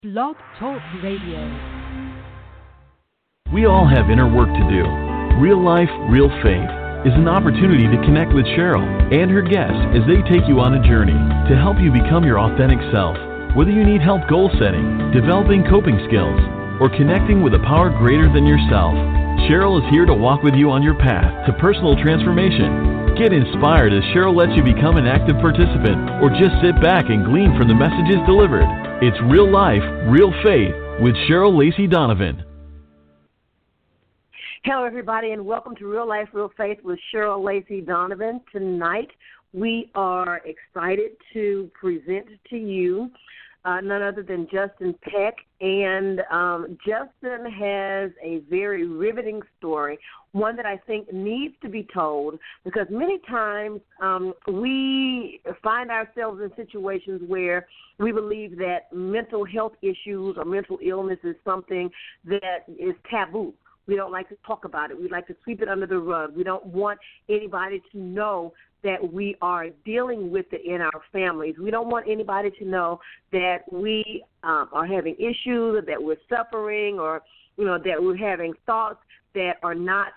Blog Talk Radio. We all have inner work to do. Real Life, Real Faith is an opportunity to connect with Cheryl and her guests as they take you on a journey to help you become your authentic self. Whether you need help goal setting, developing coping skills, or connecting with a power greater than yourself, Cheryl is here to walk with you on your path to personal transformation. Get inspired as Cheryl lets you become an active participant or just sit back and glean from the messages delivered. It's Real Life, Real Faith with Cheryl Lacey Donovan. Hello, everybody, and welcome to Real Life, Real Faith with Cheryl Lacey Donovan. Tonight, we are excited to present to you none other than Justin Peck. And Justin has a very riveting story, one that I think needs to be told, because many times we find ourselves in situations where we believe that mental health issues or mental illness is something that is taboo. We don't like to talk about it. We like to sweep it under the rug. We don't want anybody to know that we are dealing with it in our families. We don't want anybody to know that we are having issues, that we're suffering, or that we're having thoughts that are not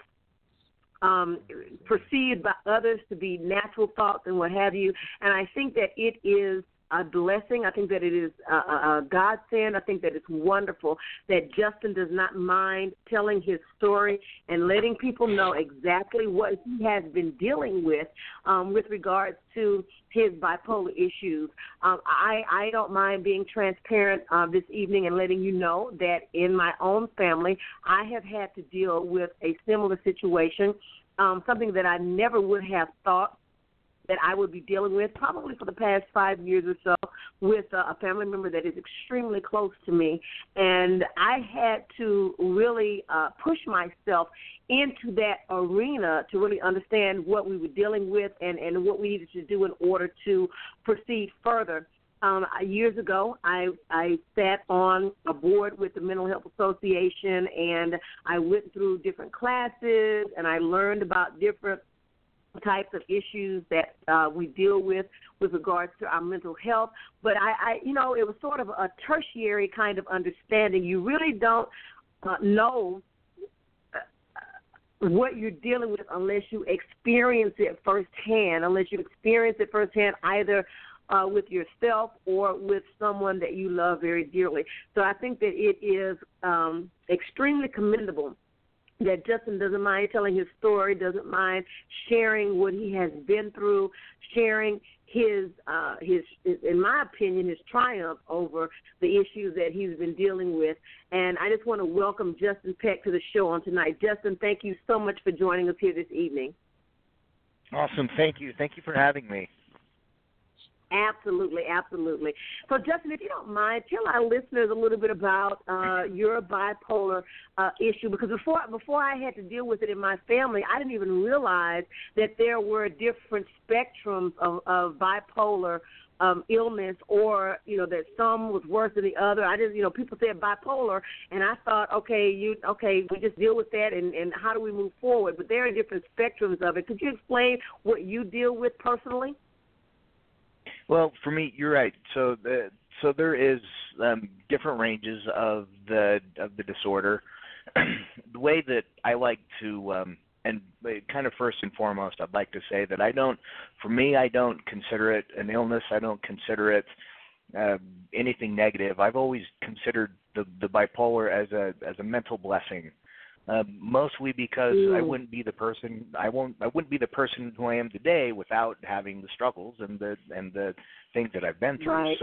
perceived by others to be natural thoughts and what have you. And I think that it is a blessing. I think that it is a godsend. I think that it's wonderful that Justin does not mind telling his story and letting people know exactly what he has been dealing with regards to his bipolar issues. I don't mind being transparent this evening and letting you know that in my own family, I have had to deal with a similar situation, something that I never would have thought that I would be dealing with probably for the past 5 years or so with a family member that is extremely close to me. And I had to really push myself into that arena to really understand what we were dealing with and what we needed to do in order to proceed further. Years ago, I sat on a board with the Mental Health Association, and I went through different classes, and I learned about different types of issues that we deal with regards to our mental health. But it was sort of a tertiary kind of understanding. You really don't know what you're dealing with unless you experience it firsthand, either with yourself or with someone that you love very dearly. So I think that it is extremely commendable that Justin doesn't mind telling his story, doesn't mind sharing what he has been through, sharing his in my opinion, his triumph over the issues that he's been dealing with. And I just want to welcome Justin Peck to the show on tonight. Justin, thank you so much for joining us here this evening. Awesome. Thank you. Thank you for having me. Absolutely, absolutely. So, Justin, if you don't mind, tell our listeners a little bit about your bipolar issue, because before I had to deal with it in my family, I didn't even realize that there were different spectrums of bipolar illness, or that some was worse than the other. I just people said bipolar, and I thought, we just deal with that, and how do we move forward? But there are different spectrums of it. Could you explain what you deal with personally? Well, for me, you're right. So there is different ranges of the disorder. The way that I like to, and kind of first and foremost, I'd like to say that I don't consider it an illness. I don't consider it anything negative. I've always considered the bipolar as a mental blessing. Mostly because I wouldn't be the person who I am today without having the struggles and the things that I've been through. Right.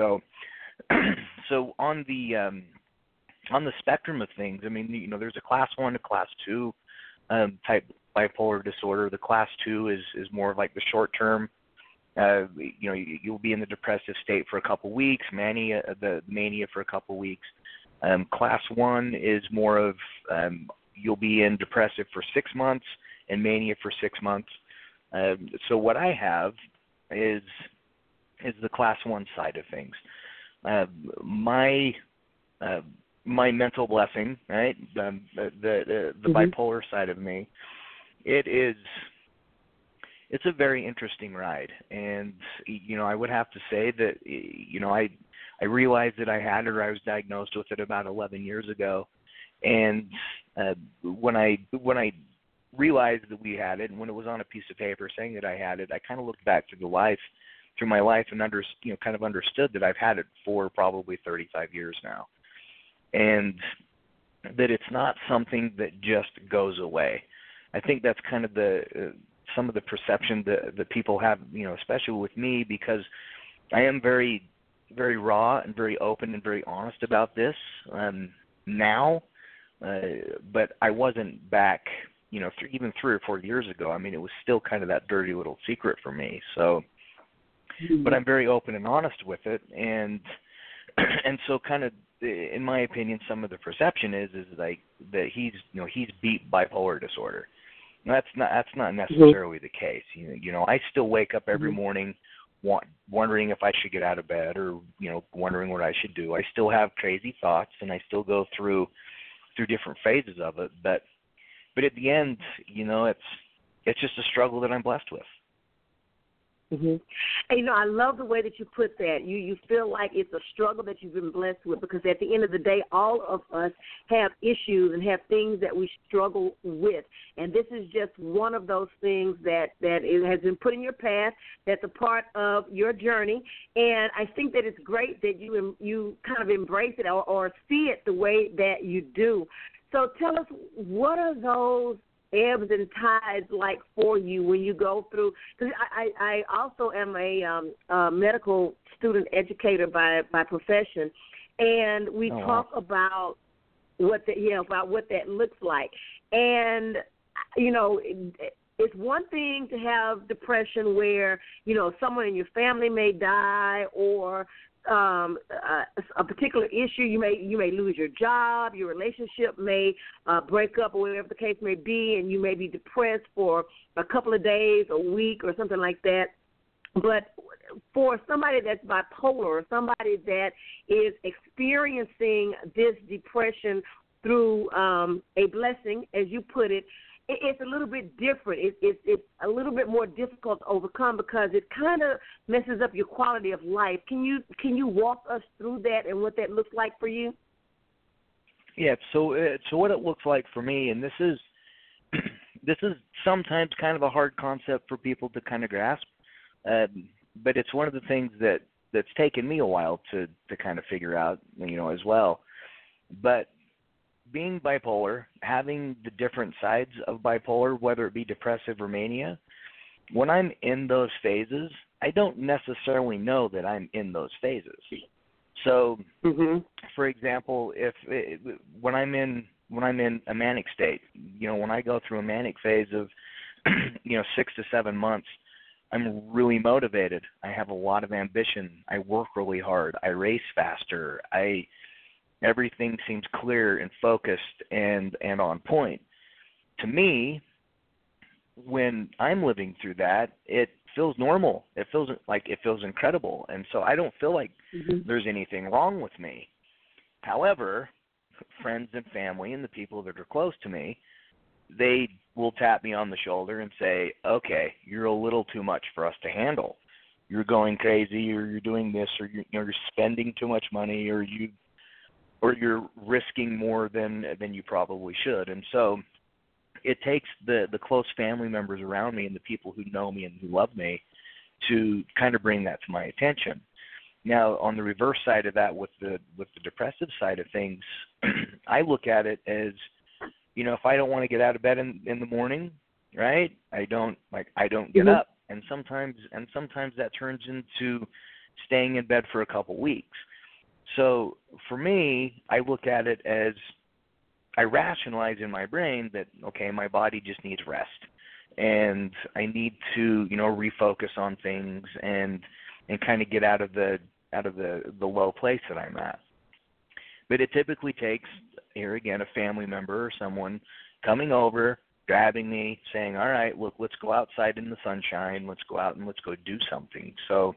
So on the spectrum of things, I mean, there's a class 1 to class 2 type bipolar disorder. The class 2 is more of like the short term. You'll be in the depressive state for a couple weeks, the mania for a couple weeks. Class 1 is more of you'll be in depressive for 6 months and mania for 6 months. So what I have is the class 1 side of things. My mental blessing, right? The bipolar side of me. It's a very interesting ride, and I would have to say that I realized that I had it, or I was diagnosed with it about 11 years ago. And when I realized that we had it, and when it was on a piece of paper saying that I had it, I kind of looked back through my life, and kind of understood that I've had it for probably 35 years now, and that it's not something that just goes away. I think that's kind of some of the perception that people have, especially with me, because I am very, very raw and very open and very honest about this now, but I wasn't back, even 3 or 4 years ago. I mean, it was still kind of that dirty little secret for me. So, but I'm very open and honest with it, and so kind of, in my opinion, some of the perception is like that he's beat bipolar disorder. That's not necessarily the case. I still wake up every morning wondering if I should get out of bed, or wondering what I should do. I still have crazy thoughts, and I still go through different phases of it. But at the end, it's just a struggle that I'm blessed with. Mm-hmm. And, I love the way that you put that. You feel like it's a struggle that you've been blessed with, because at the end of the day, all of us have issues and have things that we struggle with. And this is just one of those things that it has been put in your path, that's a part of your journey. And I think that it's great that you kind of embrace it or see it the way that you do. So tell us, what are those ebbs and tides like for you when you go through? Because I also am a medical student educator by profession, and we talk about what that looks like. And it's one thing to have depression where someone in your family may die, or a particular issue. You may lose your job, your relationship may break up, or whatever the case may be, and you may be depressed for a couple of days, a week, or something like that. But for somebody that's bipolar, or somebody that is experiencing this depression through a blessing, as you put it, it's a little bit different. It's a little bit more difficult to overcome, because it kind of messes up your quality of life. Can you walk us through that and what that looks like for you? Yeah. So what it looks like for me, and this is sometimes kind of a hard concept for people to kind of grasp, but it's one of the things that's taken me a while to kind of figure out, as well. But being bipolar, having the different sides of bipolar, whether it be depressive or mania, when I'm in those phases, I don't necessarily know that I'm in those phases. So, for example, when I'm in a manic state, when I go through a manic phase of 6 to 7 months, I'm really motivated. I have a lot of ambition. I work really hard. I race faster. Everything seems clear and focused and on point. To me, when I'm living through that, it feels normal. It feels incredible. And so I don't feel like there's anything wrong with me. However, friends and family and the people that are close to me, they will tap me on the shoulder and say, okay, you're a little too much for us to handle. You're going crazy, or you're doing this, or you're spending too much money, or you're risking more than you probably should. And so it takes the close family members around me and the people who know me and who love me to kind of bring that to my attention. Now, on the reverse side of that, with the depressive side of things, I look at it as, if I don't want to get out of bed in the morning, right? I don't get up. And sometimes that turns into staying in bed for a couple weeks. So for me, I look at it as, I rationalize in my brain that, okay, my body just needs rest, and I need to, refocus on things and kind of get out of the low place that I'm at. But it typically takes, here again, a family member or someone coming over, grabbing me, saying, all right, look, let's go outside in the sunshine. Let's go out and let's go do something. So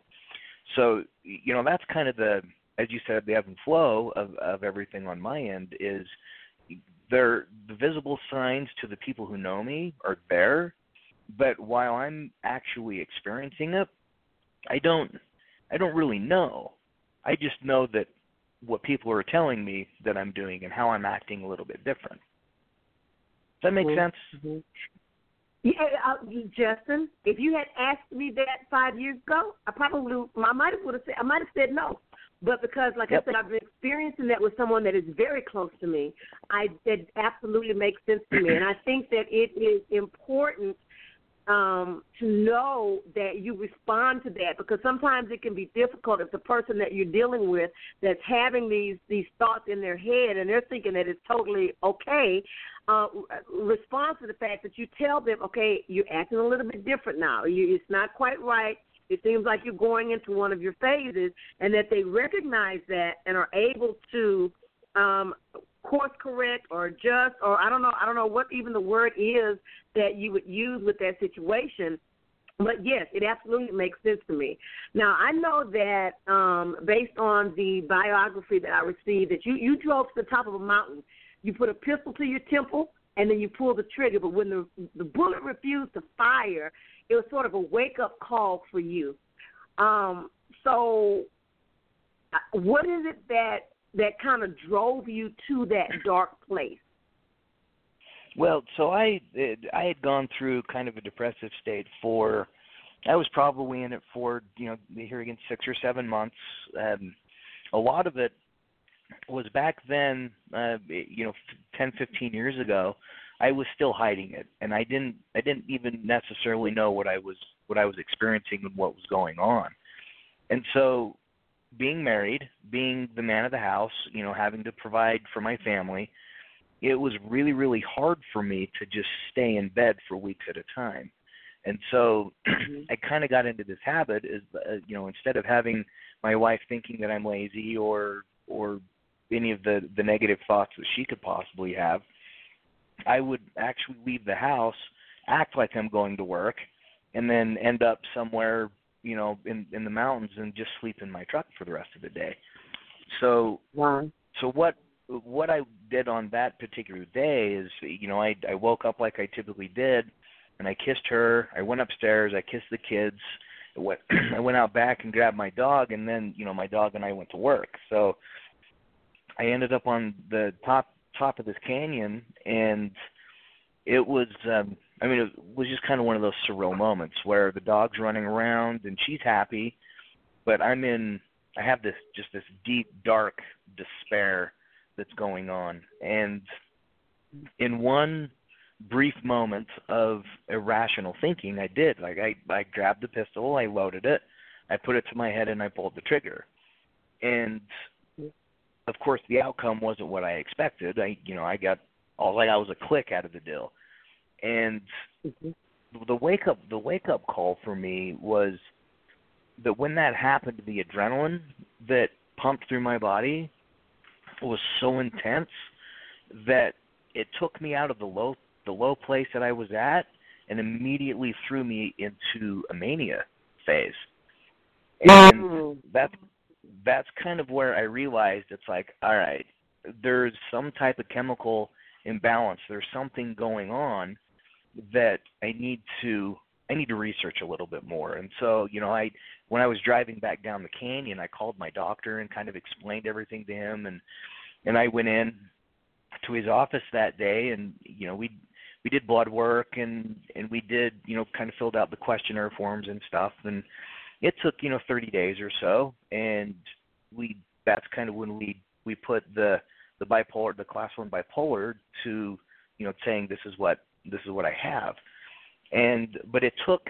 that's kind of as you said, the ebb and flow of everything on my end is the visible signs to the people who know me are there, but while I'm actually experiencing it, I don't really know. I just know that what people are telling me that I'm doing and how I'm acting a little bit different. Does that make sense? Mm-hmm. Yeah, Justin, if you had asked me that 5 years ago, I might have said no. But because, like I said, I've been experiencing that with someone that is very close to me, it absolutely makes sense to me. And I think that it is important to know that you respond to that, because sometimes it can be difficult if the person that you're dealing with that's having these thoughts in their head and they're thinking that it's totally okay, responds to the fact that you tell them, okay, you're acting a little bit different now. It's not quite right. It seems like you're going into one of your phases, and that they recognize that and are able to course correct or adjust, or I don't know what even the word is that you would use with that situation. But yes, it absolutely makes sense to me. Now, I know that based on the biography that I received, that you drove to the top of a mountain. You put a pistol to your temple, and then you pull the trigger. But when the bullet refused to fire, it was sort of a wake-up call for you. So what is it that kind of drove you to that dark place? Well, so I had gone through kind of a depressive state I was probably in it for, here again, 6 or 7 months. A lot of it was back then, 10, 15 years ago, I was still hiding it, and I didn't even necessarily know what I was experiencing and what was going on. And so, being married, being the man of the house, having to provide for my family, it was really, really hard for me to just stay in bed for weeks at a time. And so I kind of got into this habit, instead of having my wife thinking that I'm lazy or any of the negative thoughts that she could possibly have, I would actually leave the house, act like I'm going to work, and then end up somewhere, in the mountains and just sleep in my truck for the rest of the day. So, wow. So what I did on that particular day is, I woke up like I typically did, and I kissed her. I went upstairs. I kissed the kids. I went out back and grabbed my dog, and then, my dog and I went to work. So I ended up on the top of this canyon, and it was it was just kind of one of those surreal moments where the dog's running around and she's happy, but I have this deep, dark despair that's going on. And in one brief moment of irrational thinking, I did. Like I grabbed the pistol, I loaded it, I put it to my head, and I pulled the trigger. And of course, the outcome wasn't what I expected. I got was a click out of the deal. And the wake up call for me was that when that happened, the adrenaline that pumped through my body was so intense that it took me out of the low place that I was at and immediately threw me into a mania phase. And that's kind of where I realized it's like, all right, there's some type of chemical imbalance. There's something going on that I need to research a little bit more. And so, when I was driving back down the canyon, I called my doctor and kind of explained everything to him, and I went in to his office that day, and we did blood work and we did kind of filled out the questionnaire forms and stuff, and it took 30 days or so, and that's kind of when we put the bipolar, the class 1 bipolar, to saying this is what I have. But it took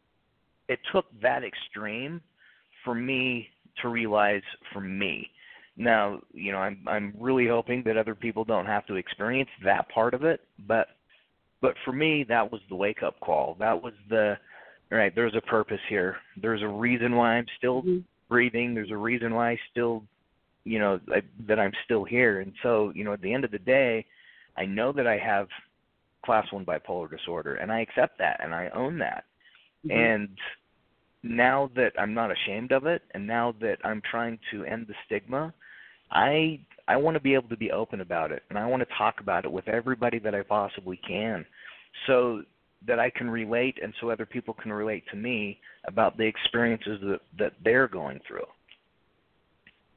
that extreme for me to realize for me. Now, I'm really hoping that other people don't have to experience that part of it, but for me, that was the wake up call. That was all right, there's a purpose here. There's a reason why I'm still breathing. There's a reason why I still, that I'm still here. And so, at the end of the day, I know that I have class 1 bipolar disorder, and I accept that, and I own that. And now that I'm not ashamed of it, and now that I'm trying to end the stigma, I want to be able to be open about it, and I want to talk about it with everybody that I possibly can, so that I can relate, and so other people can relate to me about the experiences that they're going through.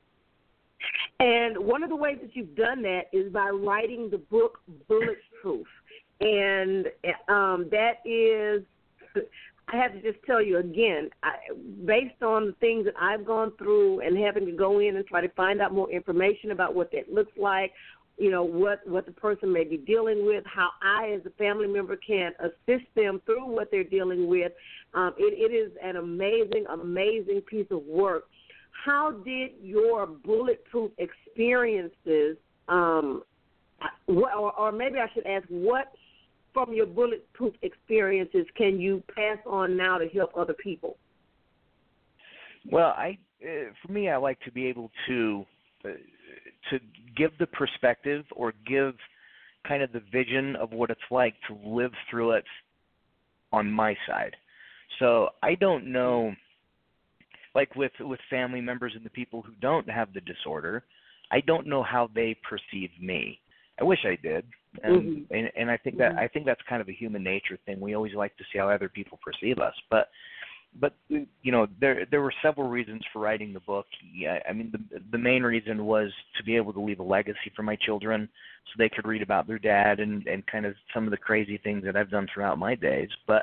And one of the ways that you've done that is by writing the book Bulletproof. And that is, I have to just tell you again, based on the things that I've gone through and having to go in and try to find out more information about what that looks like, you know, what the person may be dealing with, how I as a family member can assist them through what they're dealing with, it is an amazing, amazing piece of work. How did your bulletproof experiences, or maybe I should ask, what from your bulletproof experiences can you pass on now to help other people? Well, for me, I like to be able to give the perspective or give kind of the vision of what it's like to live through it on my side. So I don't know, like with family members and the people who don't have the disorder, I don't know how they perceive me. I wish I did, and I think that's kind of a human nature thing. We always like to see how other people perceive us, but you know, there were several reasons for writing the book. Yeah, I mean, the main reason was to be able to leave a legacy for my children, so they could read about their dad and kind of some of the crazy things that I've done throughout my days. But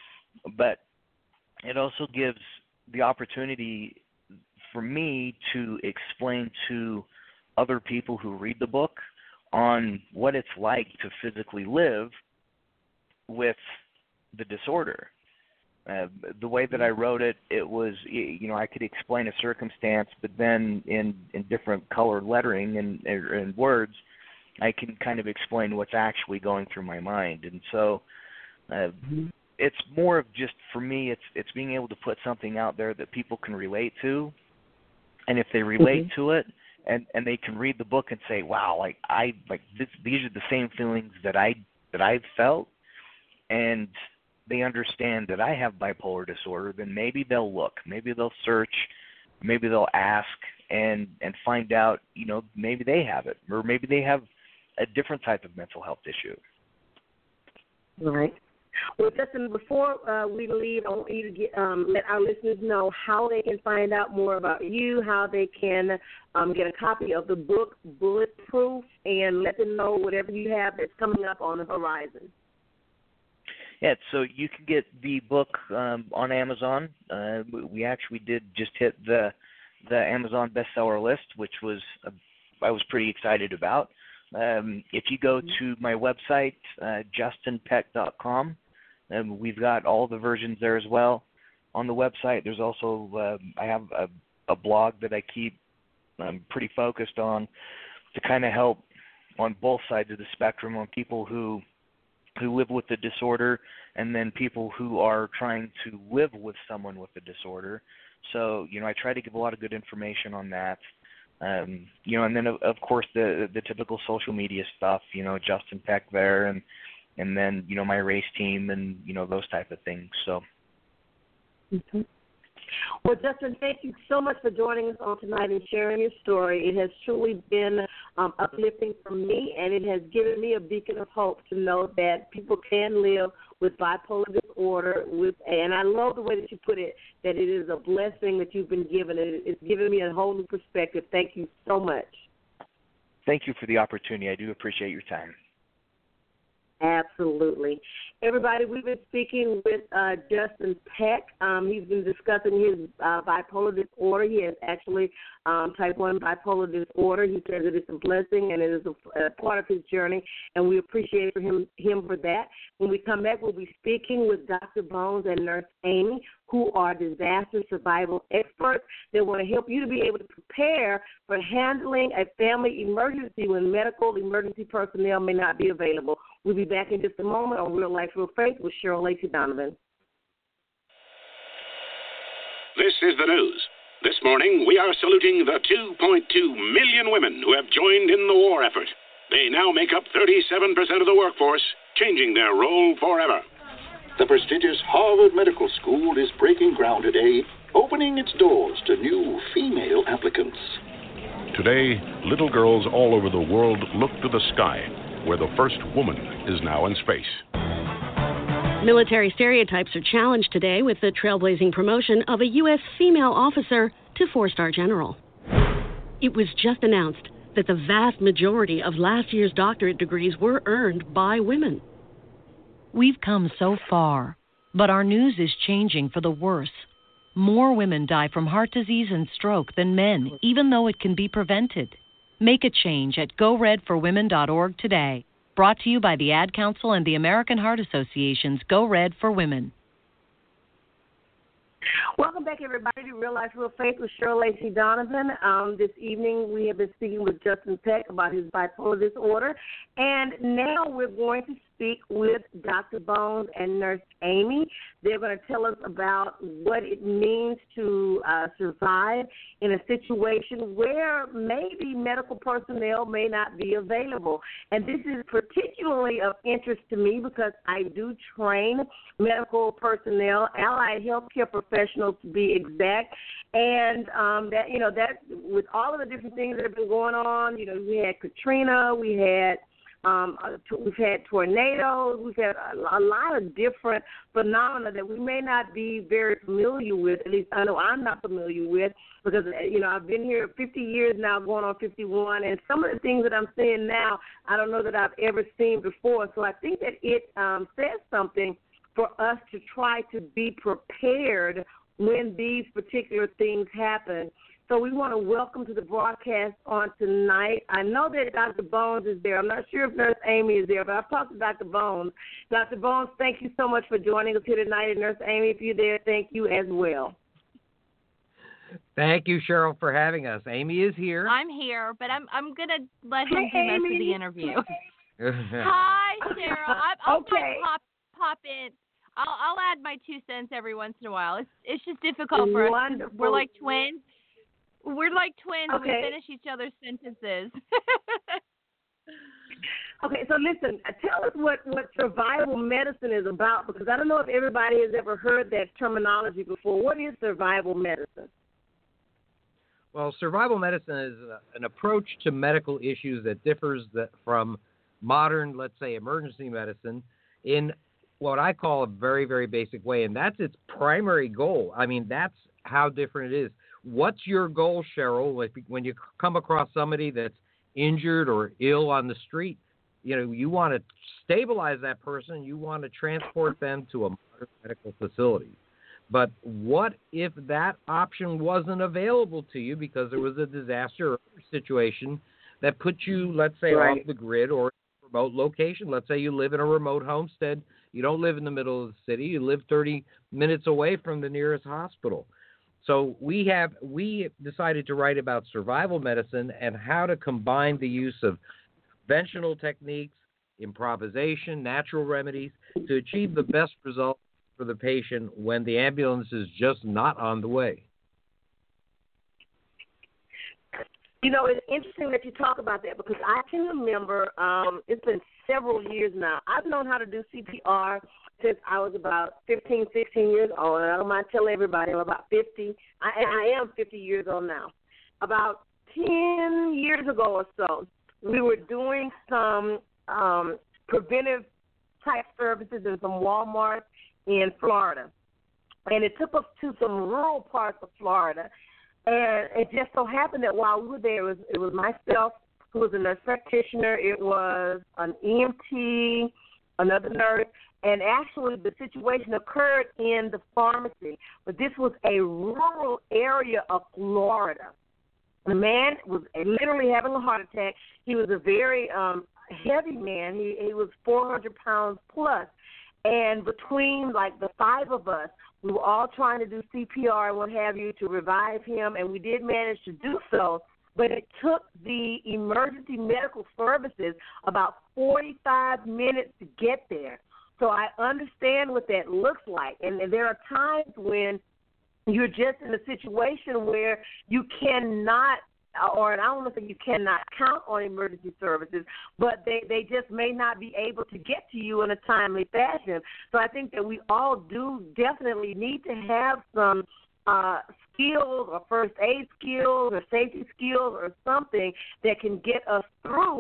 it also gives the opportunity for me to explain to other people who read the book on what it's like to physically live with the disorder. The way that I wrote it, it was, you know, I could explain a circumstance, but then in different colored lettering and words, I can kind of explain what's actually going through my mind. And so it's more of just, for me, it's being able to put something out there that people can relate to. And if they relate to it, and they can read the book and say, wow, these are the same feelings that I've felt, and they understand that I have bipolar disorder, then maybe they'll look, maybe they'll search, maybe they'll ask and find out, you know, maybe they have it, or maybe they have a different type of mental health issue. Right. Well, Justin, before we leave, I want you to let our listeners know how they can find out more about you, how they can get a copy of the book Bulletproof, and let them know whatever you have that's coming up on the horizon. Yeah, so you can get the book on Amazon. We actually did just hit the Amazon bestseller list, which I was pretty excited about. If you go to my website, justinpeck.com, we've got all the versions there as well. On the website, there's also I have a blog that I keep pretty focused on to kind of help on both sides of the spectrum, on people who live with the disorder, and then people who are trying to live with someone with the disorder. So, you know, I try to give a lot of good information on that. You know, and then of course the typical social media stuff, you know, Justin Peck there, and then, you know, my race team and, you know, those type of things. So. Well, Justin, thank you so much for joining us on tonight and sharing your story. It has truly been uplifting for me, and it has given me a beacon of hope to know that people can live with bipolar disorder. And I love the way that you put it, that it is a blessing that you've been given. It's given me a whole new perspective. Thank you so much. Thank you for the opportunity. I do appreciate your time. Absolutely. Everybody, we've been speaking with Justin Peck. He's been discussing his bipolar disorder. He has actually type 1 bipolar disorder. He says that it's a blessing and it is a part of his journey, and we appreciate him for that. When we come back, we'll be speaking with Dr. Bones and Nurse Amy, who are disaster survival experts. They want to help you to be able to prepare for handling a family emergency when medical emergency personnel may not be available. We'll be back in just a moment on Real Life, Real Faith with Cheryl Lacey Donovan. This is the news. This morning, we are saluting the 2.2 million women who have joined in the war effort. They now make up 37% of the workforce, changing their role forever. The prestigious Harvard Medical School is breaking ground today, opening its doors to new female applicants. Today, little girls all over the world look to the sky, where the first woman is now in space. Military stereotypes are challenged today with the trailblazing promotion of a U.S. female officer to 4-star general. It was just announced that the vast majority of last year's doctorate degrees were earned by women. We've come so far, but our news is changing for the worse. More women die from heart disease and stroke than men, even though it can be prevented. Make a change at GoRedForWomen.org today. Brought to you by the Ad Council and the American Heart Association's Go Red for Women. Welcome back, everybody, to Real Life, Real Faith with Cheryl Lacey Donovan. This evening, we have been speaking with Justin Peck about his bipolar disorder, and now we're going to speak with Dr. Bones and Nurse Amy. They're going to tell us about what it means to survive in a situation where maybe medical personnel may not be available. And this is particularly of interest to me because I do train medical personnel, allied healthcare professionals to be exact, and that with all of the different things that have been going on, we had Katrina, we've had tornadoes, we've had a lot of different phenomena that we may not be very familiar with. At least I know I'm not familiar with because, I've been here 50 years now, going on 51, and some of the things that I'm seeing now, I don't know that I've ever seen before. So I think that it says something for us to try to be prepared when these particular things happen. So we want to welcome to the broadcast on tonight. I know that Dr. Bones is there. I'm not sure if Nurse Amy is there, but I've talked to Dr. Bones. Dr. Bones, thank you so much for joining us here tonight. And Nurse Amy, if you're there, thank you as well. Thank you, Cheryl, for having us. Amy is here. I'm here, but I'm going to let him do most of the interview. Hi, Cheryl. I'll okay. pop in. I'll add my 2 cents every once in a while. It's just difficult for us. Wonderful. We're like twins. We're like twins. Okay. We finish each other's sentences. Okay, so listen, tell us what survival medicine is about, because I don't know if everybody has ever heard that terminology before. What is survival medicine? Well, survival medicine is an approach to medical issues that differs from modern, let's say, emergency medicine in what I call a very, very basic way, and that's its primary goal. I mean, that's how different it is. What's your goal, Cheryl, when you come across somebody that's injured or ill on the street? You want to stabilize that person. You want to transport them to a modern medical facility. But what if that option wasn't available to you because there was a disaster or situation that put you, let's say, right off the grid or a remote location? Let's say you live in a remote homestead. You don't live in the middle of the city. You live 30 minutes away from the nearest hospital. So we decided to write about survival medicine and how to combine the use of conventional techniques, improvisation, natural remedies to achieve the best result for the patient when the ambulance is just not on the way. It's interesting that you talk about that because I can remember it's been several years now. I've known how to do CPR since I was about 15, 16 years old. And I don't mind telling everybody I'm about 50. I am 50 years old now. About 10 years ago or so, we were doing some preventive type services in some Walmart in Florida. And it took us to some rural parts of Florida. And it just so happened that while we were there, it was myself, who was a nurse practitioner. It was an EMT, another nurse. And actually, the situation occurred in the pharmacy. But this was a rural area of Florida. The man was literally having a heart attack. He was a very heavy man. He was 400 pounds plus. And between, the 5 of us, we were all trying to do CPR and what have you to revive him, and we did manage to do so. But it took the emergency medical services about 45 minutes to get there. So I understand what that looks like. And there are times when you're just in a situation where you cannot, or I don't want to say you cannot count on emergency services, but they just may not be able to get to you in a timely fashion. So I think that we all do definitely need to have some skills or first aid skills or safety skills or something that can get us through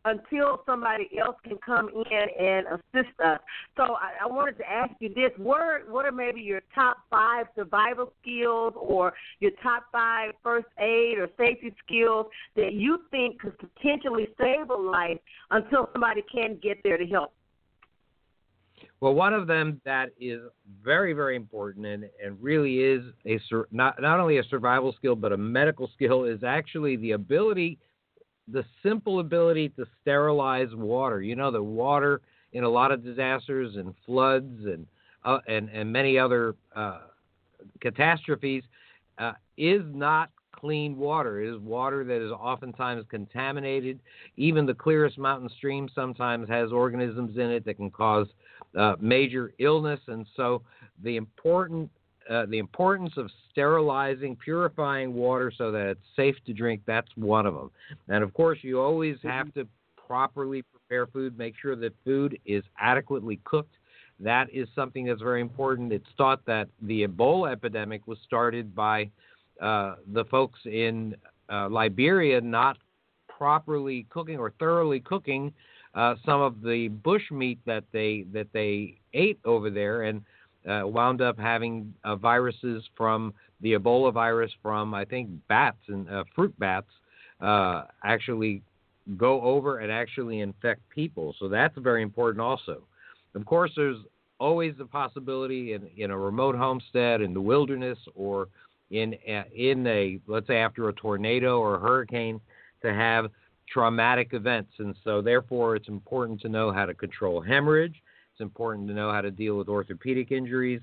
until somebody else can come in and assist us. So I wanted to ask you this. What are maybe your top 5 survival skills or your top 5 first aid or safety skills that you think could potentially save a life until somebody can get there to help? Well, one of them that is very, very important and really is not only a survival skill but a medical skill is actually the simple ability to sterilize water. You know, the water in a lot of disasters and floods and many other catastrophes is not clean water. It is water that is oftentimes contaminated. Even the clearest mountain stream sometimes has organisms in it that can cause major illness. And so the importance of sterilizing, purifying water so that it's safe to drink, that's one of them. And, of course, you always have to properly prepare food, make sure that food is adequately cooked. That is something that's very important. It's thought that the Ebola epidemic was started by the folks in Liberia not properly cooking or thoroughly cooking some of the bush meat that they ate over there, and wound up having viruses from the Ebola virus from, I think, bats and fruit bats actually go over and actually infect people. So that's very important also. Of course, there's always the possibility in a remote homestead, in the wilderness, or in a, let's say, after a tornado or a hurricane, to have traumatic events. And so, therefore, it's important to know how to control hemorrhage. It's important to know how to deal with orthopedic injuries.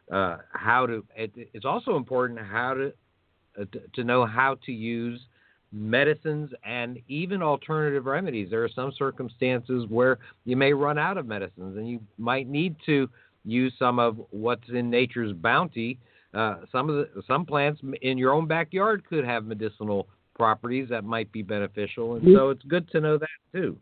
It's also important to know how to use medicines and even alternative remedies. There are some circumstances where you may run out of medicines, and you might need to use some of what's in nature's bounty. Some plants in your own backyard could have medicinal properties that might be beneficial, and so it's good to know that too.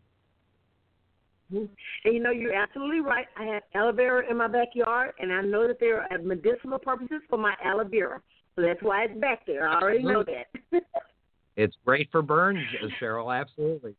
And you're absolutely right. I have aloe vera in my backyard, and I know that there are medicinal purposes for my aloe vera. So that's why it's back there. I already know that. It's great for burns, Cheryl, absolutely.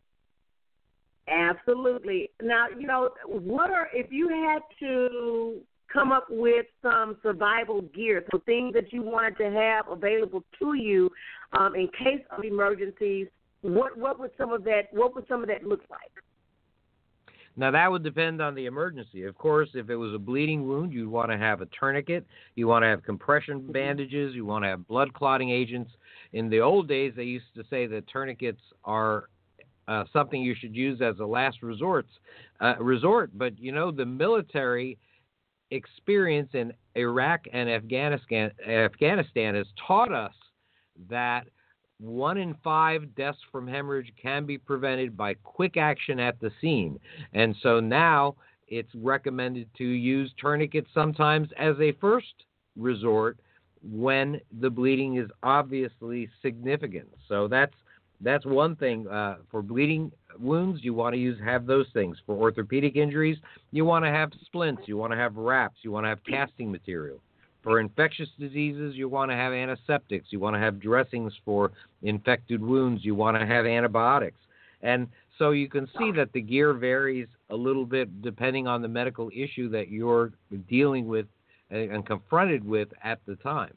Absolutely. Now, if you had to come up with some survival gear, some things that you wanted to have available to you in case of emergencies, what would some of that look like? Now, that would depend on the emergency. Of course, if it was a bleeding wound, you'd want to have a tourniquet. You want to have compression bandages. You want to have blood clotting agents. In the old days, they used to say that tourniquets are something you should use as a last resort. But, the military experience in Iraq and Afghanistan has taught us that 1 in 5 deaths from hemorrhage can be prevented by quick action at the scene. And so now it's recommended to use tourniquets sometimes as a first resort when the bleeding is obviously significant. So that's one thing. For bleeding wounds, you want to have those things. For orthopedic injuries, you want to have splints, you want to have wraps, you want to have casting material. For infectious diseases, you want to have antiseptics. You want to have dressings for infected wounds. You want to have antibiotics. And so you can see that the gear varies a little bit depending on the medical issue that you're dealing with and confronted with at the time.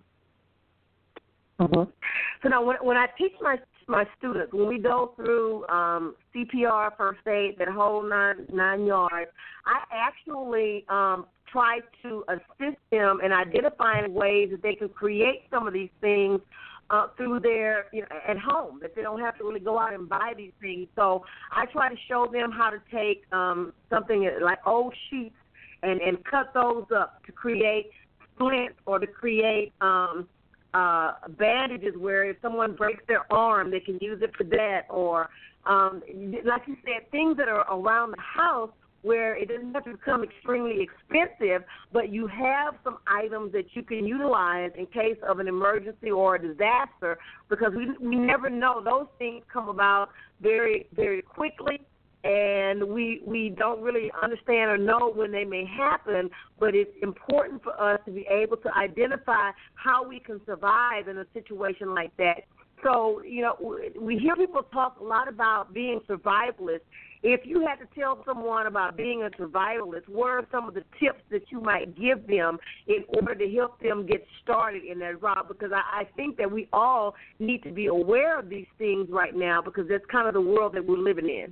Mm-hmm. So now when I teach my students, when we go through CPR, first aid, that whole nine yards, I actually try to assist them in identifying ways that they can create some of these things through their, at home, that they don't have to really go out and buy these things. So I try to show them how to take something like old sheets and cut those up to create splints or to create bandages where if someone breaks their arm, they can use it for that. Or, like you said, things that are around the house where it doesn't have to become extremely expensive, but you have some items that you can utilize in case of an emergency or a disaster, because we never know. Those things come about very, very quickly, and we don't really understand or know when they may happen, but it's important for us to be able to identify how we can survive in a situation like that. So, we hear people talk a lot about being survivalists. if you had to tell someone about being a survivalist, what are some of the tips that you might give them in order to help them get started in that route? Because I think that we all need to be aware of these things right now, because that's kind of the world that we're living in.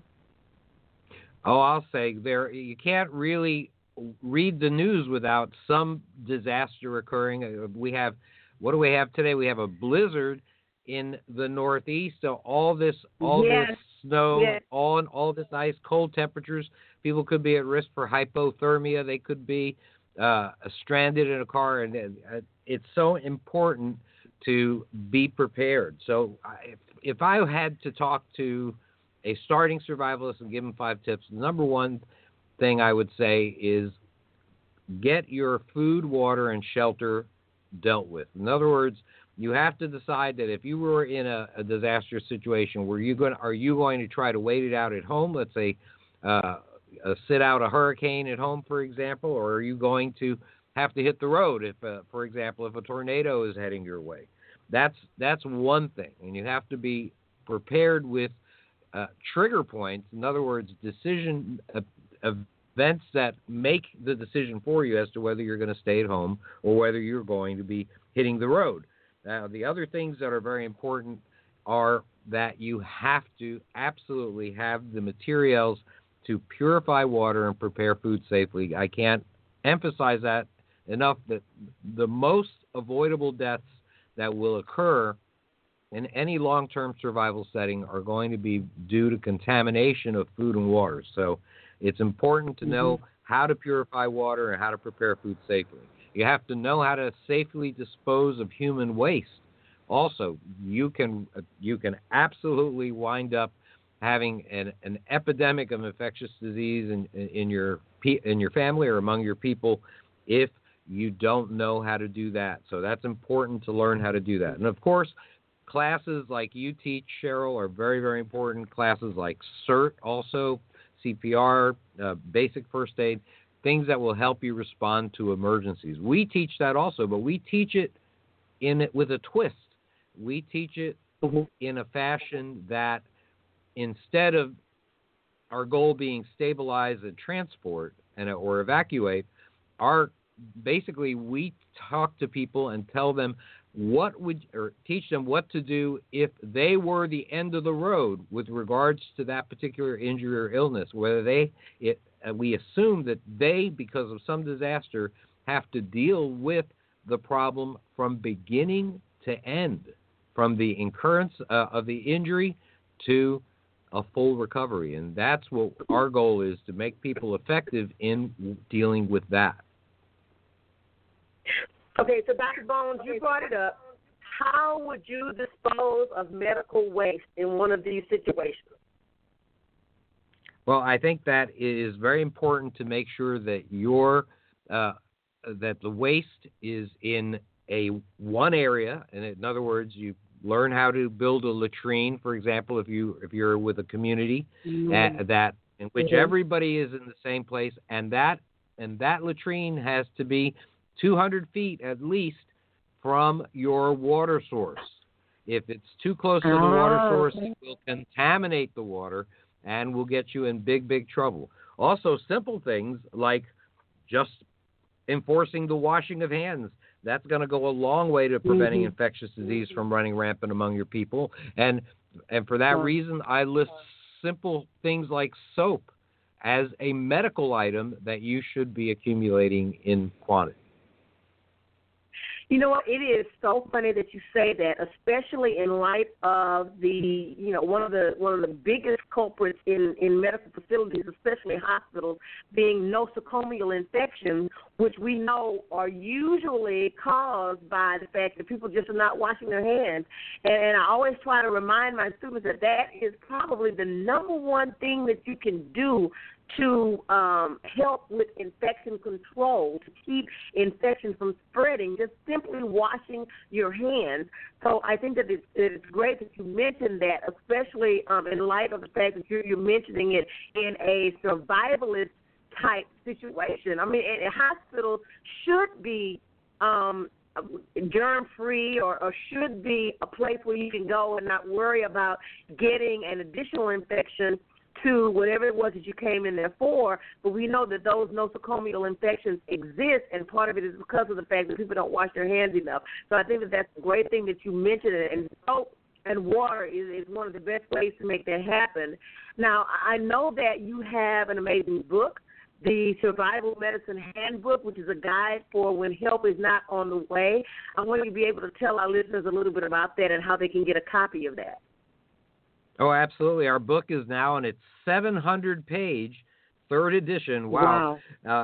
Oh, I'll say you can't really read the news without some disaster occurring. What do we have today? We have a blizzard in the Northeast. So all this snow, all this ice, cold temperatures. People could be at risk for hypothermia. They could be stranded in a car, and it's so important to be prepared. So if I had to talk to a starting survivalist and give them 5 tips, the number one thing I would say is get your food, water, and shelter dealt with. In other words, you have to decide that if you were in a disastrous situation, are you going to try to wait it out at home? Let's say sit out a hurricane at home, for example, or are you going to have to hit the road if, for example, if a tornado is heading your way? That's one thing, and you have to be prepared with trigger points. In other words, decision events that make the decision for you as to whether you're going to stay at home or whether you're going to be hitting the road. Now, the other things that are very important are that you have to absolutely have the materials to purify water and prepare food safely. I can't emphasize that enough, that the most avoidable deaths that will occur in any long-term survival setting are going to be due to contamination of food and water. So it's important to know how to purify water and how to prepare food safely. You have to know how to safely dispose of human waste. Also, you can absolutely wind up having an epidemic of infectious disease in your family or among your people if you don't know how to do that. So that's important to learn how to do that. And of course, classes like you teach, Cheryl, are very, very important. Classes like CERT, also CPR, basic first aid, things that will help you respond to emergencies. We teach that also, but we teach it with a twist. We teach it in a fashion that instead of our goal being stabilize and transport or evacuate, basically we talk to people and tell them teach them what to do if they were the end of the road with regards to that particular injury or illness, whether we assume that they, because of some disaster, have to deal with the problem from beginning to end, from the incurrence of the injury to a full recovery. And that's what our goal is, to make people effective in dealing with that. Okay, so Dr. Bones, you brought it up. How would you dispose of medical waste in one of these situations? Well, I think that it is very important to make sure that that the waste is in one area, and in other words, you learn how to build a latrine, for example, if you're with a community that in which everybody is in the same place, and that latrine has to be 200 feet at least from your water source. If it's too close to the water source, it will contaminate the water and will get you in big, big trouble. Also, simple things like just enforcing the washing of hands. That's going to go a long way to preventing infectious disease from running rampant among your people. And for that reason, I list simple things like soap as a medical item that you should be accumulating in quantity. You know what? It is so funny that you say that, especially in light of one of the biggest culprits in medical facilities, especially hospitals, being nosocomial infections, which we know are usually caused by the fact that people just are not washing their hands. And I always try to remind my students that is probably the number one thing that you can do to help with infection control, to keep infection from spreading, just simply washing your hands. So I think that it's great that you mentioned that, especially in light of the fact that you're mentioning it in a survivalist type situation. I mean, a hospital should be germ-free or should be a place where you can go and not worry about getting an additional infection to whatever it was that you came in there for, but we know that those nosocomial infections exist, and part of it is because of the fact that people don't wash their hands enough. So I think that that's a great thing that you mentioned, and soap and water is one of the best ways to make that happen. Now, I know that you have an amazing book, the Survival Medicine Handbook, which is a guide for when help is not on the way. I want you to be able to tell our listeners a little bit about that and how they can get a copy of that. Oh, absolutely. Our book is now in its 700-page third edition. Wow.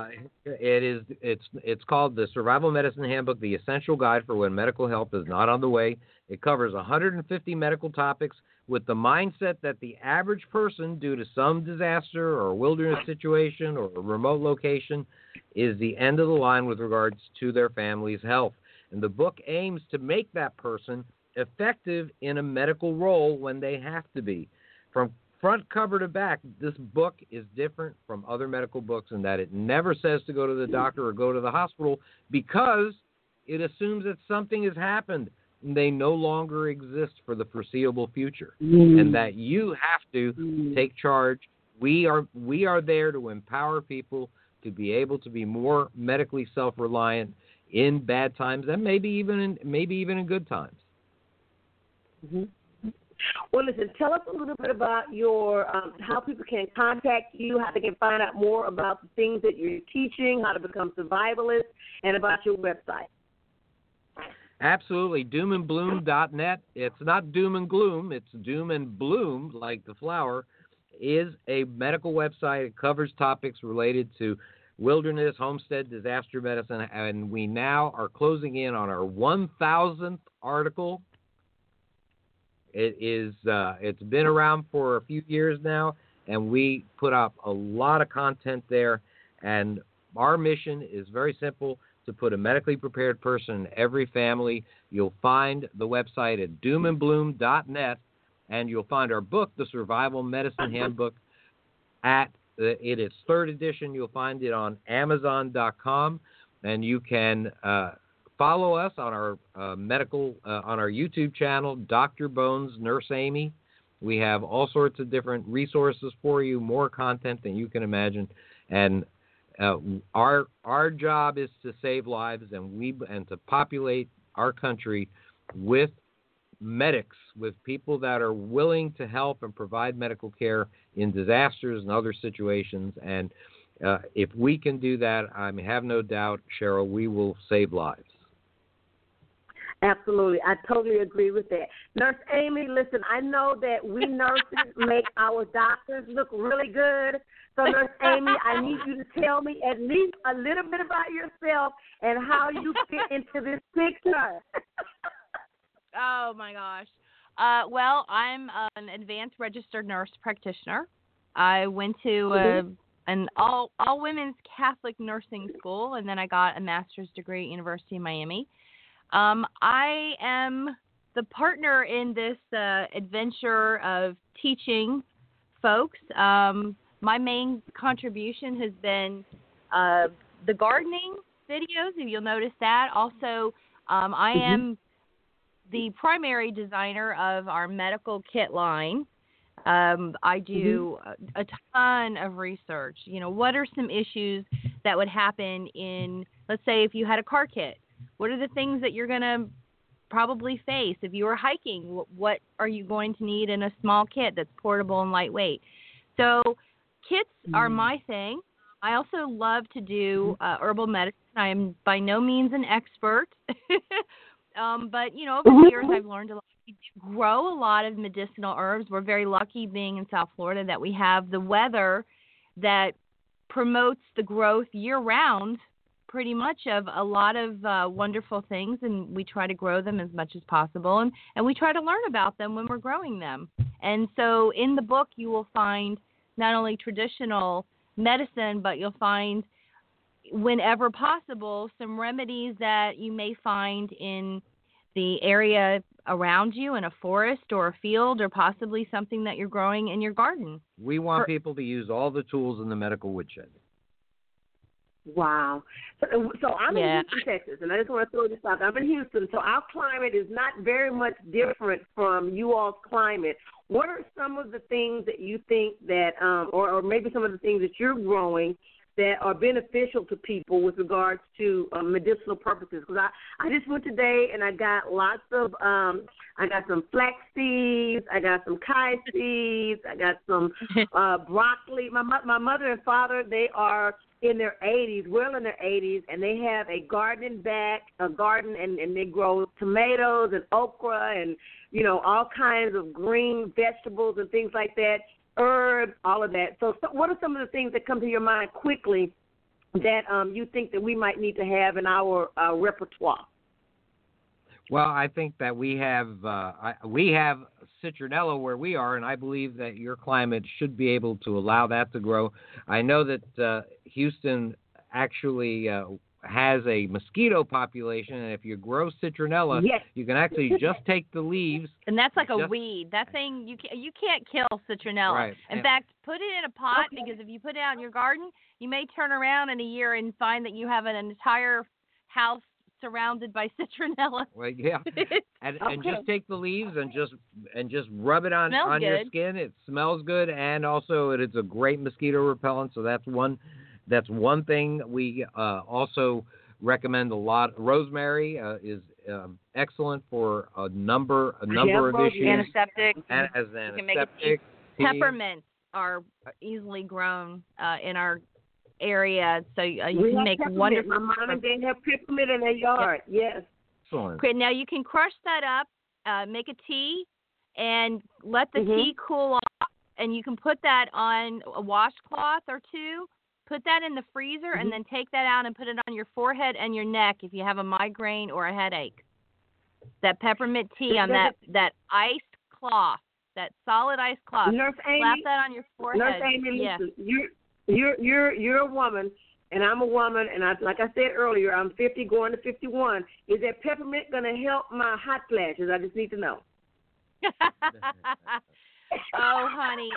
It's called the Survival Medicine Handbook, the Essential Guide for When Medical Help is Not on the Way. It covers 150 medical topics with the mindset that the average person, due to some disaster or wilderness situation or a remote location, is the end of the line with regards to their family's health. And the book aims to make that person effective in a medical role when they have to be. From front cover to back, this book is different from other medical books in that it never says to go to the doctor or go to the hospital, because it assumes that something has happened and they no longer exist for the foreseeable future, and that you have to take charge. We are there to empower people to be able to be more medically self-reliant in bad times, and maybe even in good times. Mm-hmm. Well, listen, tell us a little bit about your how people can contact you, how they can find out more about the things that you're teaching, how to become survivalists, and about your website. Absolutely. Doomandbloom.net. It's not doom and gloom. It's doom and bloom, like the flower, is a medical website. It covers topics related to wilderness, homestead, disaster medicine, and we now are closing in on our 1,000th article. It's been around for a few years now, and we put up a lot of content there. And our mission is very simple: to put a medically prepared person in every family. You'll find the website at doomandbloom.net, and you'll find our book, The Survival Medicine Handbook, at its third edition. You'll find it on Amazon.com, and you can follow us on our on our YouTube channel, Dr. Bones Nurse Amy. We have all sorts of different resources for you, more content than you can imagine, and our job is to save lives and to populate our country with medics, with people that are willing to help and provide medical care in disasters and other situations. And if we can do that, I have no doubt, Cheryl, we will save lives. Absolutely. I totally agree with that. Nurse Amy, listen, I know that we nurses make our doctors look really good. So, Nurse Amy, I need you to tell me at least a little bit about yourself and how you fit into this picture. Oh, my gosh. Well, I'm an advanced registered nurse practitioner. I went to an all-women's Catholic nursing school, and then I got a master's degree at University of Miami. I am the partner in this adventure of teaching folks. My main contribution has been the gardening videos, if you'll notice that. Also, I am the primary designer of our medical kit line. I do a ton of research. You know, what are some issues that would happen in, let's say, if you had a car kit? What are the things that you're going to probably face? If you were hiking, what are you going to need in a small kit that's portable and lightweight? So kits are my thing. I also love to do herbal medicine. I am by no means an expert. But, you know, over the years I've learned a lot. We do grow a lot of medicinal herbs. We're very lucky being in South Florida that we have the weather that promotes the growth year-round pretty much of a lot of wonderful things, and we try to grow them as much as possible, and we try to learn about them when we're growing them. And so in the book you will find not only traditional medicine, but you'll find, whenever possible, some remedies that you may find in the area around you, in a forest or a field, or possibly something that you're growing in your garden. We want people to use all the tools in the medical woodshed. Wow. So I'm in Houston, Texas, and I just want to throw this out. I'm in Houston, so our climate is not very much different from you all's climate. What are some of the things that you think that, or maybe some of the things that you're growing that are beneficial to people with regards to medicinal purposes? Because I just went today and I got lots of, I got some flax seeds, I got some kai seeds, I got some broccoli. My mother and father, they are in their 80s, well in their 80s, and they have a garden, and they grow tomatoes and okra and, you know, all kinds of green vegetables and things like that, herbs, all of that. So what are some of the things that come to your mind quickly that you think that we might need to have in our repertoire? Well, I think that we have citronella where we are, and I believe that your climate should be able to allow that to grow. I know that Houston actually has a mosquito population, and if you grow citronella, you can actually just take the leaves. And that's like a weed. That thing, you can't kill citronella. Right. In fact, put it in a pot, because if you put it out in your garden, you may turn around in a year and find that you have an entire house surrounded by citronella. Well, yeah, and just take the leaves and just rub it on your skin. It smells good, and also it's a great mosquito repellent. So that's one thing we also recommend a lot. Rosemary is excellent for a number of issues. Antiseptic. As an antiseptic. Peppermints are easily grown in our area, so you can make wonderful. My mom and dad have peppermint in their yard. Yes. Excellent. Okay, now you can crush that up, make a tea, and let the tea cool off, and you can put that on a washcloth or two. Put that in the freezer, and then take that out and put it on your forehead and your neck if you have a migraine or a headache. That peppermint tea on that iced cloth, that solid iced cloth. Nurse Amy, slap that on your forehead. Nurse Amy, listen, you're a woman, and I'm a woman, and like I said earlier, I'm 50 going to 51. Is that peppermint going to help my hot flashes? I just need to know. Oh, honey,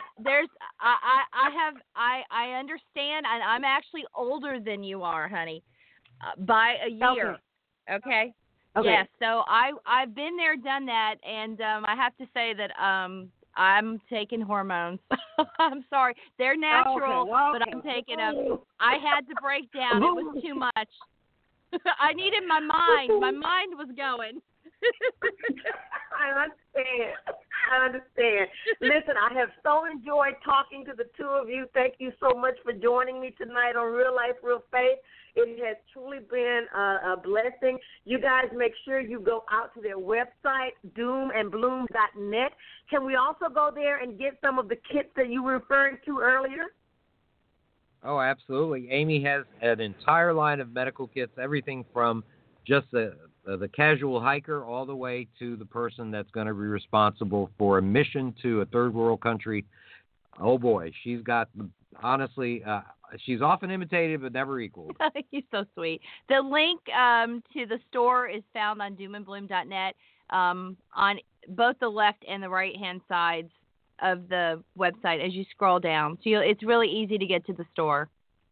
I understand, and I'm actually older than you are, honey, by a year. Okay. Yeah. So I've been there, done that, and I have to say that I'm taking hormones. I'm sorry. They're natural, but I'm taking them. I had to break down. It was too much. I needed my mind. My mind was going. I understand. Listen, I have so enjoyed talking to the two of you. Thank you so much for joining me tonight on Real Life, Real Faith. It has truly been a blessing. You guys make sure you go out to their website, doomandbloom.net. Can we also go there and get some of the kits that you were referring to earlier? Oh, absolutely. Amy has an entire line of medical kits, everything from just the casual hiker all the way to the person that's going to be responsible for a mission to a third world country. Oh, boy. She's got, honestly, she's often imitated but never equaled. He's so sweet. The link to the store is found on doomandbloom.net on both the left and the right-hand sides of the website as you scroll down. So it's really easy to get to the store.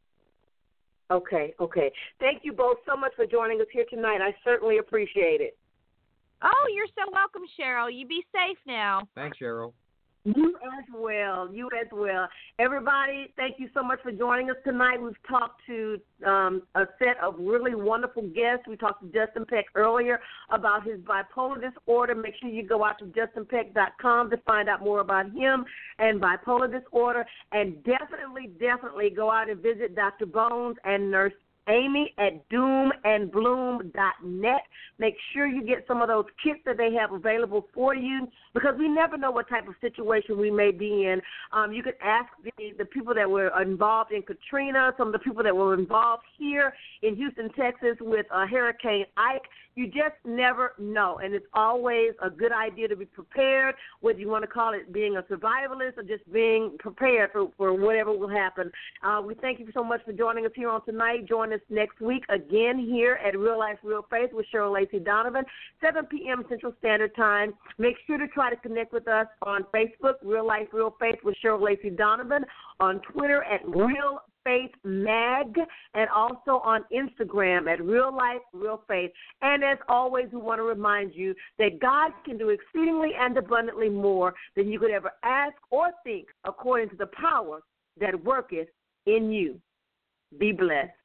Okay. Thank you both so much for joining us here tonight. I certainly appreciate it. Oh, you're so welcome, Cheryl. You be safe now. Thanks, Cheryl. You as well. Everybody, thank you so much for joining us tonight. We've talked to a set of really wonderful guests. We talked to Justin Peck earlier about his bipolar disorder. Make sure you go out to justinpeck.com to find out more about him and bipolar disorder. And definitely go out and visit Dr. Bones and Nurse Amy at doomandbloom.net. Make sure you get some of those kits that they have available for you, because we never know what type of situation we may be in. You can ask the people that were involved in Katrina, some of the people that were involved here in Houston, Texas with Hurricane Ike. You just never know, and it's always a good idea to be prepared, whether you want to call it being a survivalist or just being prepared for whatever will happen. We thank you so much for joining us here on tonight. Join us next week again here at Real Life, Real Faith with Cheryl Lacey Donovan, 7 p.m. Central Standard Time. Make sure to try to connect with us on Facebook, Real Life, Real Faith with Cheryl Lacey Donovan, on Twitter at Real Faith Mag, and also on Instagram at Real Life, Real Faith. And as always, we want to remind you that God can do exceedingly and abundantly more than you could ever ask or think, according to the power that worketh in you. Be blessed.